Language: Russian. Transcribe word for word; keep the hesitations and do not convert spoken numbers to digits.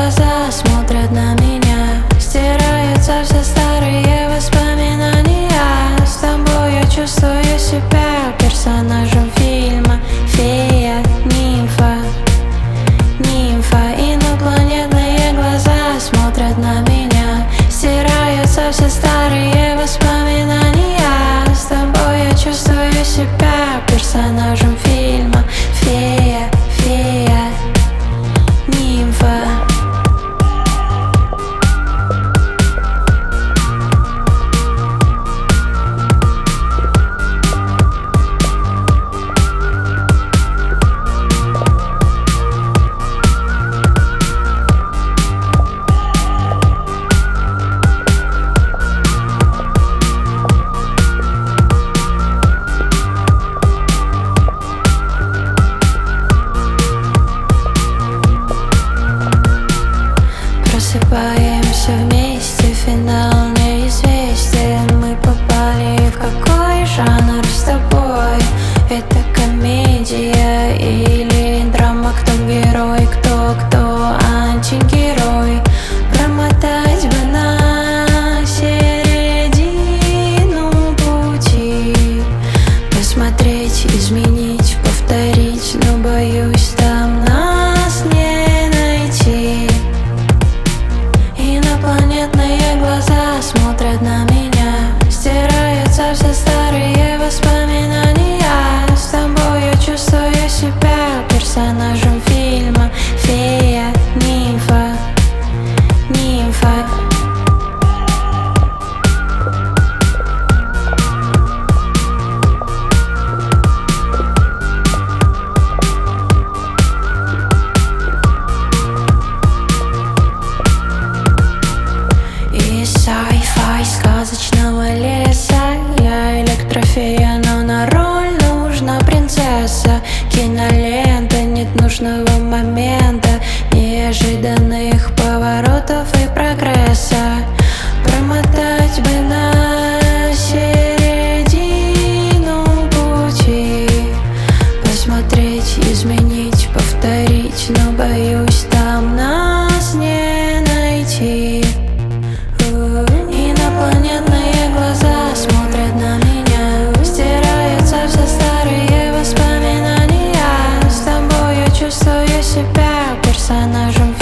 глаза смотрят на меня, стираются все старые воспоминания. С тобой я чувствую себя персонажем фильма «Фея, нимфа, нимфа». Инопланетные глаза смотрят на меня, стираются все старые воспоминания. С тобой я чувствую себя персонажем фильма «Фея, фея, нимфа». Просыпаемся вместе, финал неизвестен. Мы попали в какой жанр с тобой? Это комедия или драма? Кто герой, кто, кто антигерой? Промотать бы на середину пути, посмотреть, изменить, повторить, но боюсь, там нас не найти. Инопланетные глаза смотрят на меня, стираются все старые воспоминания. С тобой я чувствую себя персонажем фильма «Фея, нимфа, нимфа». Из sci-fi сказочного леса я электрофея, но на роль нужна принцесса. Кинолента, нет нужного момента, неожиданных поворотов и прогресса. Промотать бы на середину пути, посмотреть, изменить, повторить, но боюсь, там нас не найти. Инопланетные глаза смотрят на меня, стираются все старые воспоминания. С тобой я чувствую себя персонажем